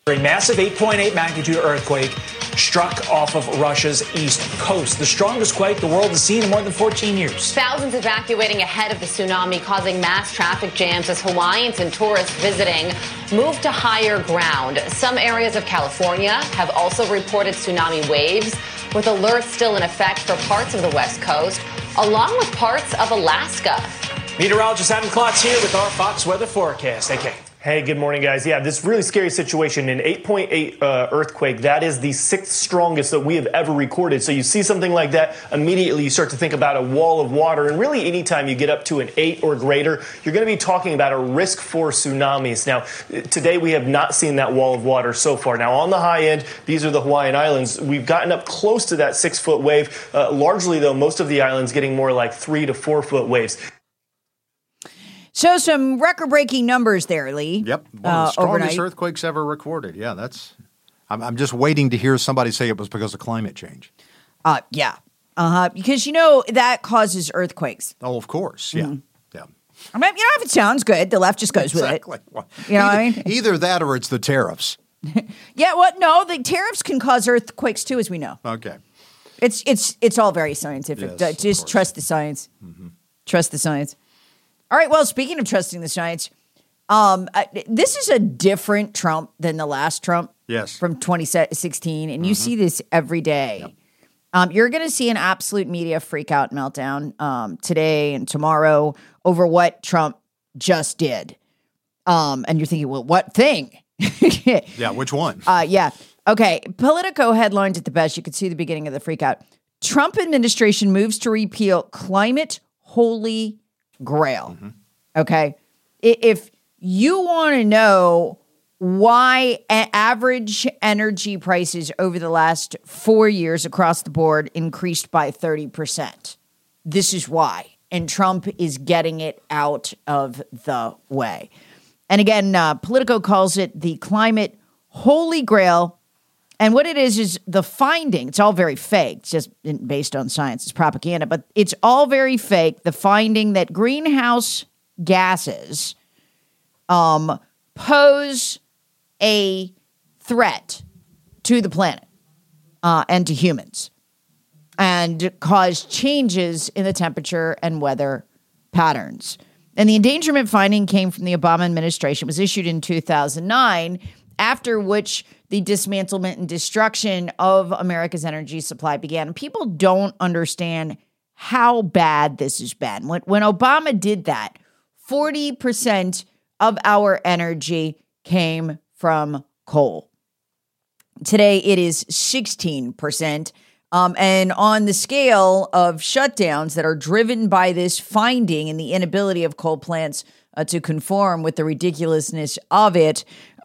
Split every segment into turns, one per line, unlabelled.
A massive 8.8 magnitude earthquake struck off of Russia's east coast, the strongest quake the world has seen in more than 14 years.
Thousands evacuating ahead of the tsunami, causing mass traffic jams as Hawaiians and tourists visiting move to higher ground. Some areas of California have also reported tsunami waves, with alerts still in effect for parts of the West Coast, along with parts of Alaska.
Meteorologist Adam Klotz here with our Fox weather forecast. AK.
Hey, good morning, guys. Yeah, this really scary situation, an 8.8 earthquake, that is the sixth strongest that we have ever recorded. So you see something like that, immediately you start to think about a wall of water. And really, anytime you get up to an 8 or greater, you're going to be talking about a risk for tsunamis. Now, today we have not seen that wall of water so far. Now, on the high end, these are the Hawaiian Islands. We've gotten up close to that 6-foot wave. Largely, though, most of the islands getting more like 3 to 4 foot waves.
So some record-breaking numbers there, Lee.
Yep, one of the strongest
overnight.
earthquakes ever recorded. Yeah, that's. I'm just waiting to hear somebody say it was because of climate change.
Yeah. Because, that causes earthquakes.
Oh, of course. Yeah.
Mm-hmm.
Yeah.
I mean, if it sounds good, the left just goes
Exactly.
with it. You know what I mean?
Either that or it's the tariffs.
Yeah, well, no, the tariffs can cause earthquakes too, as we know.
Okay.
It's all very scientific.
Yes,
just trust the science. Mm-hmm. Trust the science. All right, well, speaking of trusting the science, this is a different Trump than the last Trump from 2016, and you see this every day. Yep. You're going to see an absolute media freak-out meltdown today and tomorrow over what Trump just did. And you're thinking, well, what thing?
Yeah, which one?
Yeah. Okay, Politico headlines at the best. You could see the beginning of the freak-out. Trump administration moves to repeal climate holy grail. Mm-hmm. Okay. If you want to know why average energy prices over the last 4 years across the board increased by 30%, this is why. And Trump is getting it out of the way. And again, Politico calls it the climate holy grail. And what it is the finding. It's all very fake. It's just based on science. It's propaganda, but it's all very fake. The finding that greenhouse gases pose a threat to the planet and to humans and cause changes in the temperature and weather patterns. And the endangerment finding came from the Obama administration. It was issued in 2009, after which the dismantlement and destruction of America's energy supply began. And people don't understand how bad this has been. When Obama did that, 40% of our energy came from coal. Today, it is 16%. And on the scale of shutdowns that are driven by this finding and the inability of coal plants to conform with the ridiculousness of it,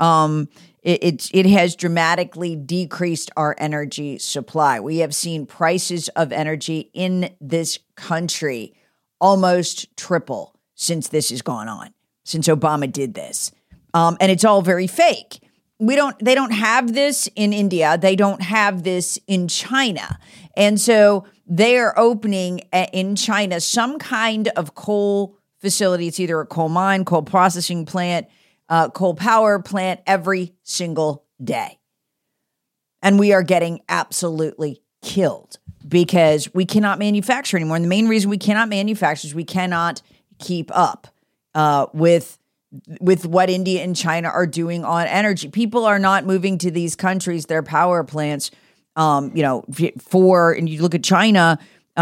it has dramatically decreased our energy supply. We have seen prices of energy in this country almost triple since this has gone on, since Obama did this. And it's all very fake. They don't have this in India. They don't have this in China. And so they are opening in China some kind of coal facility. It's either a coal mine, coal processing plant, coal power plant every single day. And we are getting absolutely killed because we cannot manufacture anymore. And the main reason we cannot manufacture is we cannot keep up with what India and China are doing on energy. People are not moving to these countries, their power plants, and you look at China,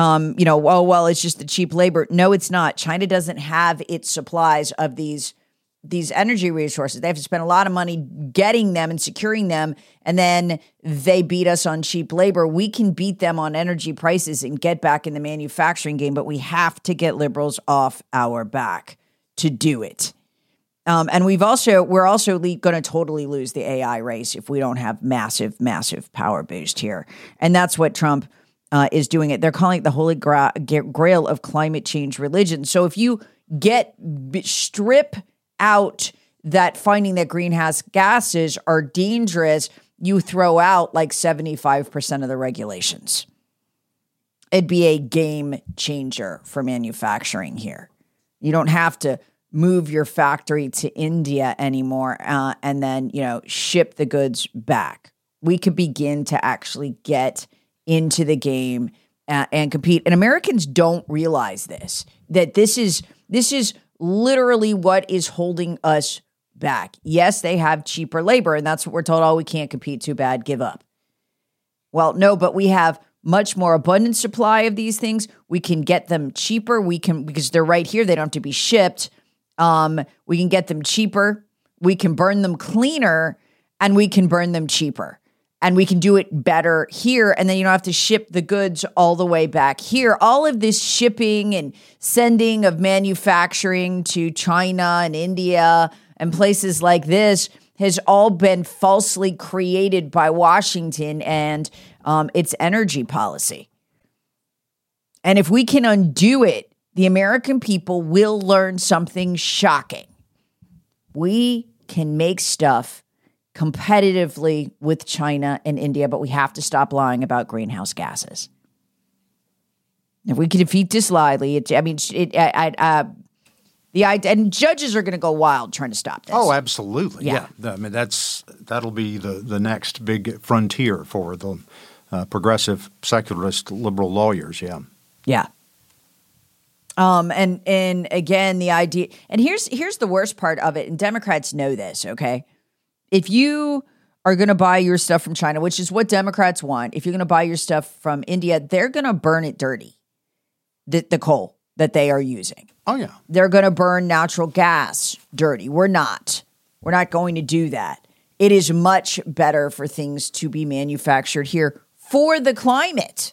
it's just the cheap labor. No, it's not. China doesn't have its supplies of these energy resources. They have to spend a lot of money getting them and securing them, and then they beat us on cheap labor. We can beat them on energy prices and get back in the manufacturing game, but we have to get liberals off our back to do it. And we're also going to totally lose the AI race if we don't have massive, massive power boost here. And that's what Trump is doing it. They're calling it the holy grail of climate change religion. So if you strip out that finding that greenhouse gases are dangerous, you throw out like 75% of the regulations. It'd be a game changer for manufacturing here. You don't have to move your factory to India anymore and then, ship the goods back. We could begin to actually get into the game and compete. And Americans don't realize this, that this is literally what is holding us back. Yes, they have cheaper labor, and that's what we're told, we can't compete, too bad, give up. Well, no, but we have much more abundant supply of these things. We can get them cheaper. Because they're right here, they don't have to be shipped. We can get them cheaper. We can burn them cleaner, and we can burn them cheaper. And we can do it better here. And then you don't have to ship the goods all the way back here. All of this shipping and sending of manufacturing to China and India and places like this has all been falsely created by Washington and its energy policy. And if we can undo it, the American people will learn something shocking. We can make stuff competitively with China and India, but we have to stop lying about greenhouse gases. If we can defeat this lightly, and judges are going to go wild trying to stop this.
Oh, absolutely.
Yeah.
I mean, that'll be the next big frontier for the progressive, secularist, liberal lawyers. Yeah.
Yeah. And again, the idea, and here's the worst part of it, and Democrats know this, okay? If you are going to buy your stuff from China, which is what Democrats want, if you're going to buy your stuff from India, they're going to burn it dirty, the coal that they are using.
Oh, yeah.
They're going to burn natural gas dirty. We're not going to do that. It is much better for things to be manufactured here for the climate.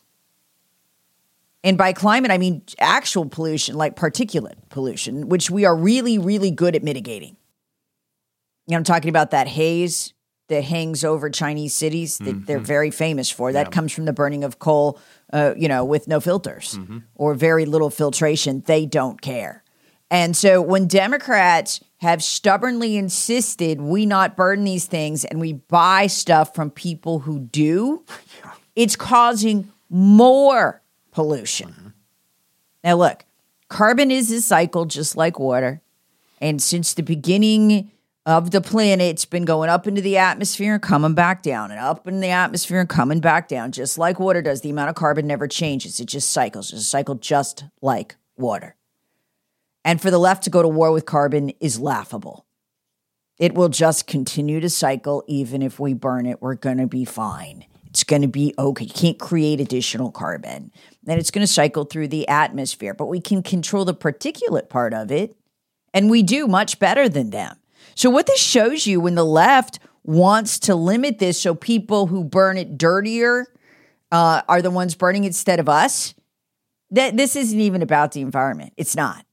And by climate, I mean actual pollution, like particulate pollution, which we are really, really good at mitigating. I'm talking about that haze that hangs over Chinese cities that they're very famous for. That comes from the burning of coal, with no filters or very little filtration. They don't care. And so when Democrats have stubbornly insisted we not burn these things and we buy stuff from people who do, it's causing more pollution. Now, look, carbon is a cycle just like water. And since the beginning of the planet, it's been going up into the atmosphere and coming back down, and up in the atmosphere and coming back down, just like water does. The amount of carbon never changes. It just cycles. It's a cycle just like water. And for the left to go to war with carbon is laughable. It will just continue to cycle. Even if we burn it, we're going to be fine. It's going to be okay. You can't create additional carbon. Then it's going to cycle through the atmosphere. But we can control the particulate part of it, and we do much better than them. So what this shows you, when the left wants to limit this so people who burn it dirtier are the ones burning it instead of us, that this isn't even about the environment. It's not.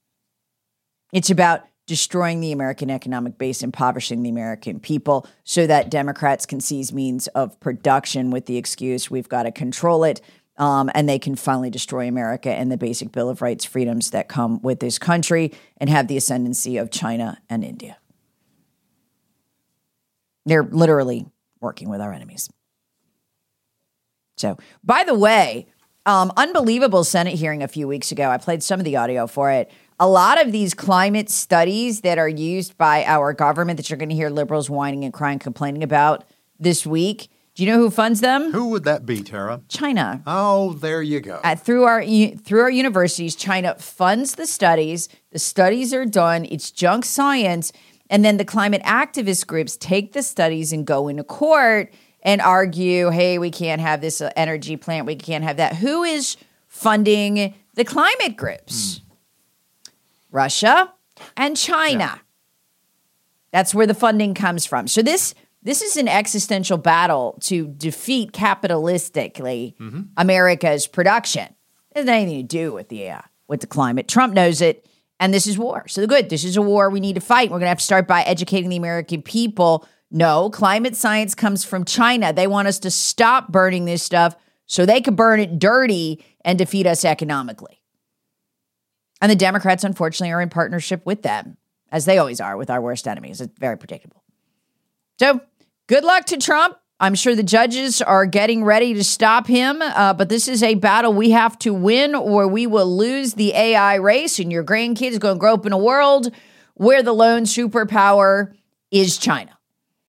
It's about destroying the American economic base, impoverishing the American people so that Democrats can seize means of production with the excuse we've got to control it, and they can finally destroy America and the basic Bill of Rights freedoms that come with this country and have the ascendancy of China and India. They're literally working with our enemies. So, by the way, unbelievable Senate hearing a few weeks ago. I played some of the audio for it. A lot of these climate studies that are used by our government that you're going to hear liberals whining and crying, complaining about this week. Do you know who funds them?
Who would that be, Tara?
China.
Oh, there you go.
Through our universities, China funds the studies. The studies are done. It's junk science. And then the climate activist groups take the studies and go into court and argue, hey, we can't have this energy plant. We can't have that. Who is funding the climate groups? Russia and China. Yeah. That's where the funding comes from. So this is an existential battle to defeat capitalistically America's production. It has anything to do with the climate. Trump knows it. And this is war. So good. This is a war we need to fight. We're going to have to start by educating the American people. No, climate science comes from China. They want us to stop burning this stuff so they can burn it dirty and defeat us economically. And the Democrats, unfortunately, are in partnership with them, as they always are with our worst enemies. It's very predictable. So good luck to Trump I'm sure the judges are getting ready to stop him, but this is a battle we have to win or we will lose the AI race, and your grandkids are going to grow up in a world where the lone superpower is China.